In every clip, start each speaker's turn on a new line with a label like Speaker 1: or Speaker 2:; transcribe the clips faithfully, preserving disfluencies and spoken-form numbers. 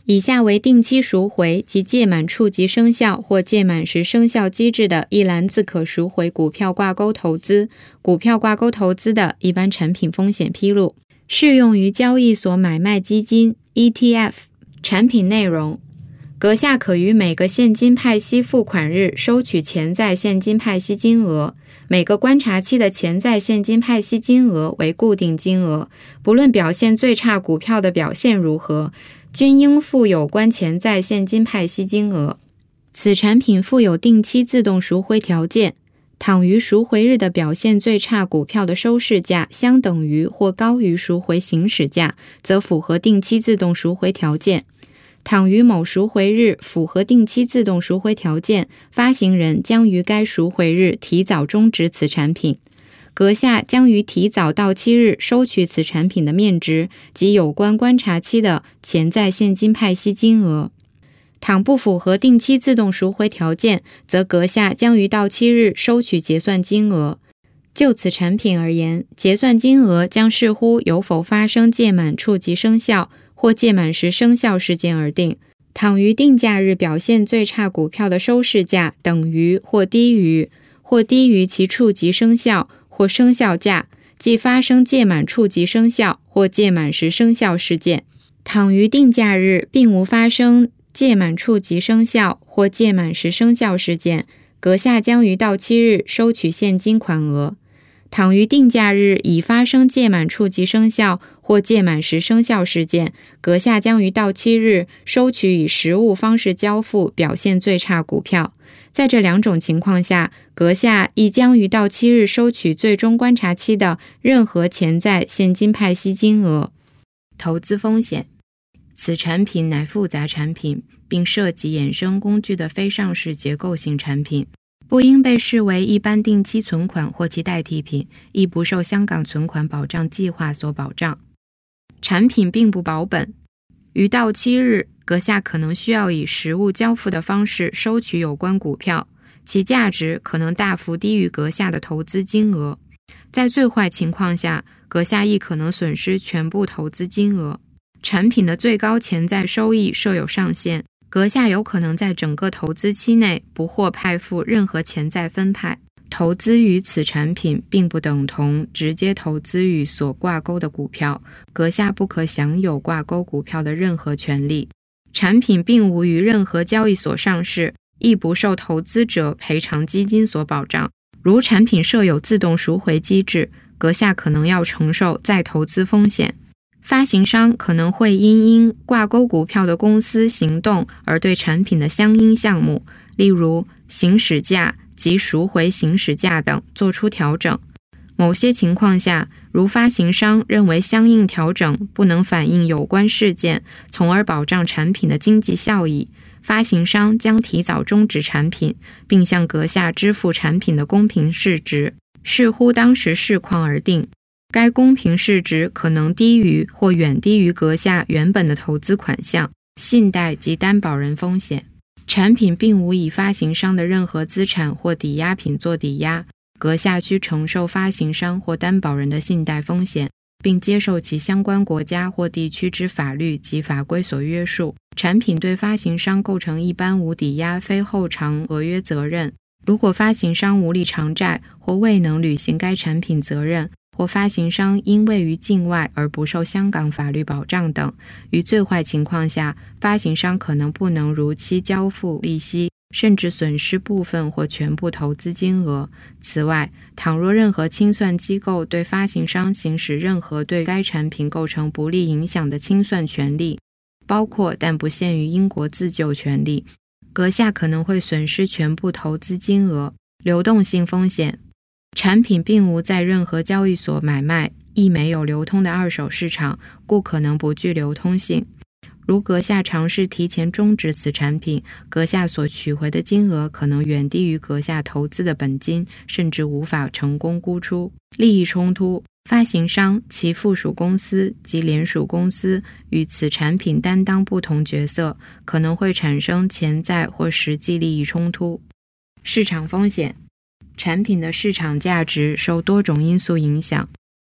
Speaker 1: 以下为定期赎回及届满处即生效或届满时生效机制的一篮子可赎回股票挂钩投资、股票挂钩投资的一般产品风险披露，适用于交易所买卖基金 E T F。 产品内容：阁下可于每个现金派息付款日收取潜在现金派息金额，每个观察期的潜在现金派息金额为固定金额，不论表现最差股票的表现如何，均应付有关潜在现金派息金额。此产品附有定期自动赎回条件，倘于赎回日的表现最差股票的收市价相等于或高于赎回行使价，则符合定期自动赎回条件。倘于某赎回日符合定期自动赎回条件，发行人将于该赎回日提早终止此产品。阁下将于提早到期日收取此产品的面值及有关观察期的潜在现金派息金额。倘不符合定期自动赎回条件，则阁下将于到期日收取结算金额。就此产品而言，结算金额将视乎有否发生届满处即生效或届满时生效事件而定。倘于定价日表现最差股票的收市价等于或低于或低于其处即生效或生效价，即发生届满处即生效或届满时生效事件。倘于定价日并无发生届满处即生效或届满时生效事件，阁下将于到期日收取现金款额。倘于定价日已发生届满处即生效或届满时生效事件，阁下将于到期日收取以实物方式交付表现最差股票。在这两种情况下，阁下亦将于到期日收取最终观察期的任何潜在现金派息金额。投资风险：此产品乃复杂产品，并涉及衍生工具的非上市结构性产品，不应被视为一般定期存款或其代替品，亦不受香港存款保障计划所保障。产品并不保本，于到期日，阁下可能需要以实物交付的方式收取有关股票，其价值可能大幅低于阁下的投资金额。在最坏情况下，阁下亦可能损失全部投资金额。产品的最高潜在收益设有上限，阁下有可能在整个投资期内不获派付任何潜在分派。投资于此产品并不等同直接投资于所挂钩的股票，阁下不可享有挂钩股票的任何权利。产品并无于任何交易所上市，亦不受投资者赔偿基金所保障。如产品设有自动赎回机制，阁下可能要承受再投资风险。发行商可能会因因挂钩股票的公司行动而对产品的相应项目，例如行使价及赎回行使价等做出调整。某些情况下，如发行商认为相应调整不能反映有关事件，从而保障产品的经济效益，发行商将提早终止产品，并向阁下支付产品的公平市值，视乎当时市况而定。该公平市值可能低于或远低于阁下原本的投资款项。信贷及担保人风险：产品并无以发行商的任何资产或抵押品做抵押，阁下需承受发行商或担保人的信贷风险，并接受其相关国家或地区之法律及法规所约束。产品对发行商构成一般无抵押非后偿违约责任。如果发行商无力偿债或未能履行该产品责任，或发行商因位于境外而不受香港法律保障等，于最坏情况下，发行商可能不能如期交付利息，甚至损失部分或全部投资金额。此外，倘若任何清算机构对发行商行使任何对该产品构成不利影响的清算权利，包括但不限于英国自救权利，阁下可能会损失全部投资金额。流动性风险：产品并无在任何交易所买卖，亦没有流通的二手市场，故可能不具流通性。如阁下尝试提前终止此产品，阁下所取回的金额可能远低于阁下投资的本金，甚至无法成功沽出。利益冲突：发行商、其附属公司及联属公司与此产品担当不同角色，可能会产生潜在或实际利益冲突。市场风险：产品的市场价值受多种因素影响，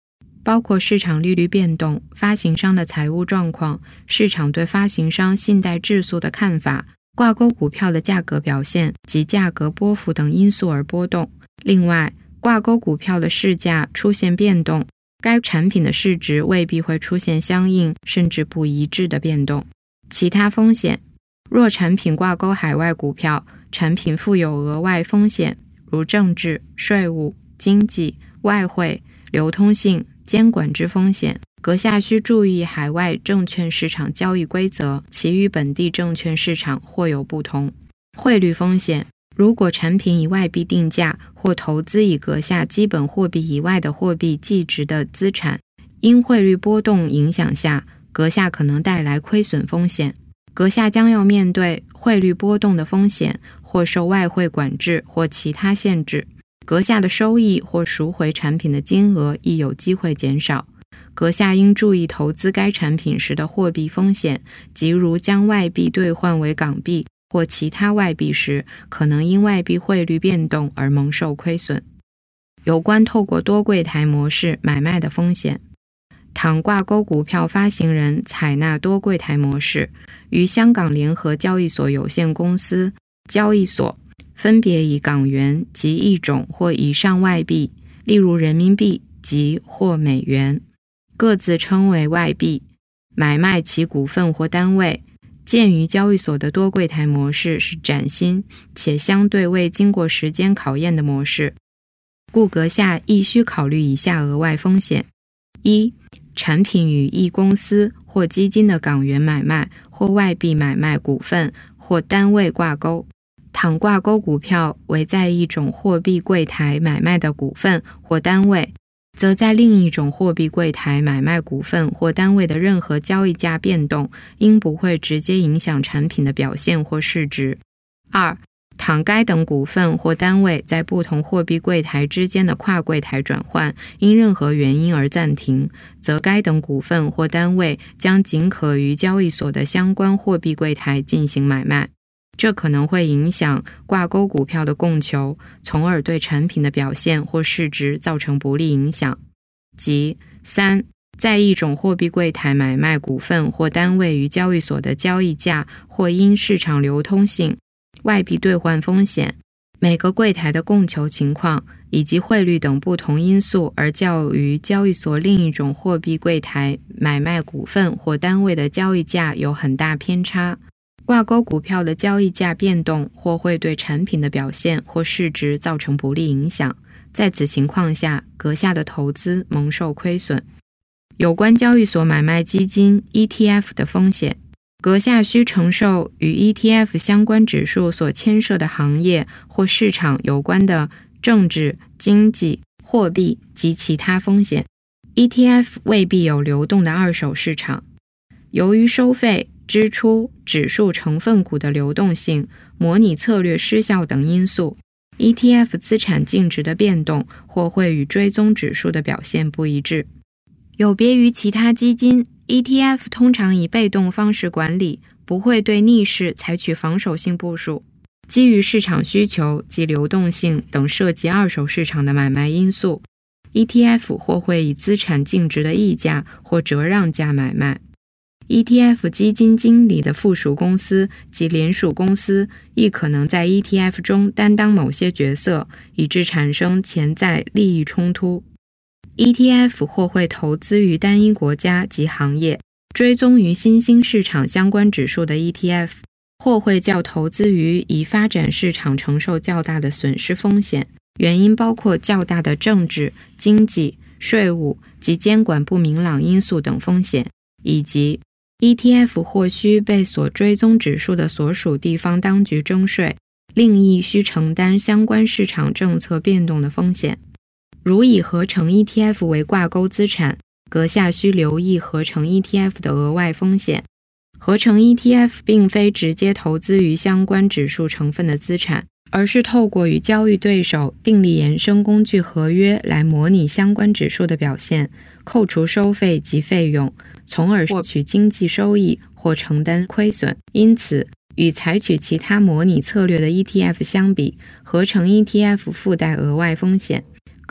Speaker 1: 包括市场利率变动、发行商的财务状况、市场对发行商信贷质素的看法、挂钩股票的价格表现及价格波幅等因素而波动。另外，挂钩股票的市价出现变动，该产品的市值未必会出现相应甚至不一致的变动。其他风险，若产品挂钩海外股票，产品附有额外风险，如政治、税务、经济、外汇、流通性、监管之风险，阁下需注意海外证券市场交易规则，其与本地证券市场或有不同。汇率风险，如果产品以外币定价或投资以阁下基本货币以外的货币计值的资产，因汇率波动影响下，阁下可能带来亏损风险。阁下将要面对汇率波动的风险，或受外汇管制或其他限制。阁下的收益或赎回产品的金额亦有机会减少。阁下应注意投资该产品时的货币风险，即如将外币兑换为港币或其他外币时，可能因外币汇率变动而蒙受亏损。有关透过多柜台模式买卖的风险，倘挂钩股票发行人采纳多柜台模式，与香港联合交易所有限公司交易所分别以港元及一种或以上外币，例如人民币及或美元，各自称为外币，买卖其股份或单位。鉴于交易所的多柜台模式是崭新且相对未经过时间考验的模式，故阁下亦需考虑以下额外风险：一、产品与一公司或基金的港元买卖或外币买卖股份或单位挂钩，倘挂钩股票为在一种货币柜台买卖的股份或单位，则在另一种货币柜台买卖股份或单位的任何交易价变动，应不会直接影响产品的表现或市值。二、倘该等股份或单位在不同货币柜台之间的跨柜台转换因任何原因而暂停，则该等股份或单位将仅可于交易所的相关货币柜台进行买卖，这可能会影响挂钩股票的供求，从而对产品的表现或市值造成不利影响。即三、在一种货币柜台买卖股份或单位于交易所的交易价或因市场流通性、外币兑换风险、每个柜台的供求情况以及汇率等不同因素而较于交易所另一种货币柜台买卖股份或单位的交易价有很大偏差，挂钩股票的交易价变动或会对产品的表现或市值造成不利影响。在此情况下，阁下的投资蒙受亏损。有关交易所买卖基金 E T F 的风险，阁下需承受与 E T F 相关指数所牵涉的行业或市场有关的政治、经济、货币及其他风险。E T F 未必有流动的二手市场。由于收费、支出、指数成分股的流动性、模拟策略失效等因素， E T F 资产净值的变动或会与追踪指数的表现不一致。有别于其他基金， E T F 通常以被动方式管理，不会对逆势采取防守性部署。基于市场需求及流动性等涉及二手市场的买卖因素， E T F 或会以资产净值的溢价或折让价买卖。E T F 基金经理的附属公司及联属公司亦可能在 E T F 中担当某些角色，以致产生潜在利益冲突。E T F 或会投资于单一国家及行业，追踪于新兴市场相关指数的 E T F， 或会较投资于已发展市场承受较大的损失风险，原因包括较大的政治、经济、税务及监管不明朗因素等风险，以及E T F 或需被所追踪指数的所属地方当局征税，另亦需承担相关市场政策变动的风险。如以合成 E T F 为挂钩资产，阁下需留意合成 E T F 的额外风险。合成 E T F 并非直接投资于相关指数成分的资产，而是透过与交易对手订立衍生工具合约来模拟相关指数的表现，扣除收费及费用，从而获取经济收益或承担亏损。因此，与采取其他模拟策略的 E T F 相比，合成 E T F 附带额外风险。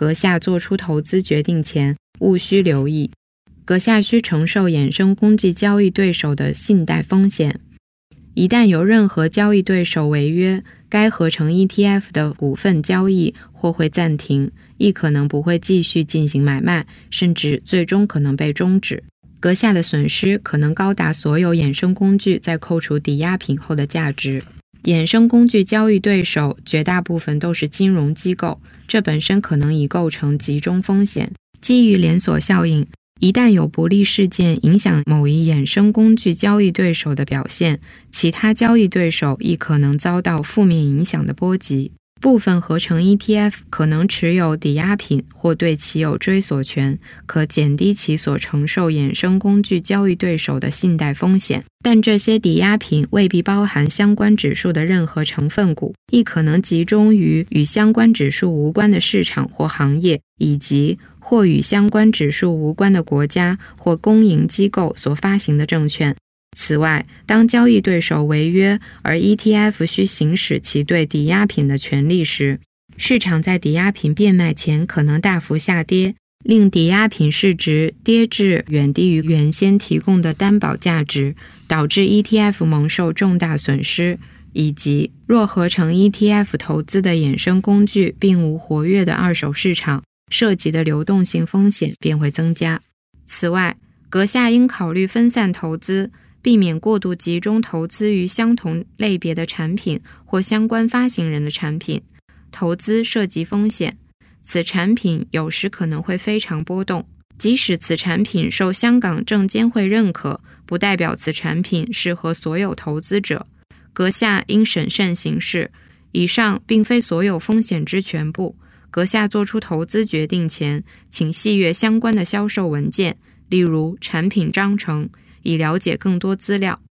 Speaker 1: 阁下做出投资决定前务需留意。阁下需承受衍生工具交易对手的信贷风险。一旦有任何交易对手违约，该合成 E T F 的股份交易或会暂停，亦可能不会继续进行买卖，甚至最终可能被终止。阁下的损失可能高达所有衍生工具在扣除抵押品后的价值。衍生工具交易对手绝大部分都是金融机构，这本身可能已构成集中风险。基于连锁效应，一旦有不利事件影响某一衍生工具交易对手的表现，其他交易对手亦可能遭到负面影响的波及。部分合成 E T F 可能持有抵押品或对其有追索权，可减低其所承受衍生工具交易对手的信贷风险。但这些抵押品未必包含相关指数的任何成分股，亦可能集中于与相关指数无关的市场或行业，以及或与相关指数无关的国家或公营机构所发行的证券。此外，当交易对手违约，而 E T F 需行使其对抵押品的权利时，市场在抵押品变卖前可能大幅下跌，令抵押品市值跌至远低于原先提供的担保价值，导致 E T F 蒙受重大损失，以及若合成 E T F 投资的衍生工具并无活跃的二手市场，涉及的流动性风险便会增加。此外，阁下应考虑分散投资，避免过度集中投资于相同类别的产品或相关发行人的产品。投资涉及风险，此产品有时可能会非常波动。即使此产品受香港证监会认可，不代表此产品适合所有投资者。阁下应审慎行事。以上并非所有风险之全部。阁下做出投资决定前，请细阅相关的销售文件，例如产品章程，以了解更多资料。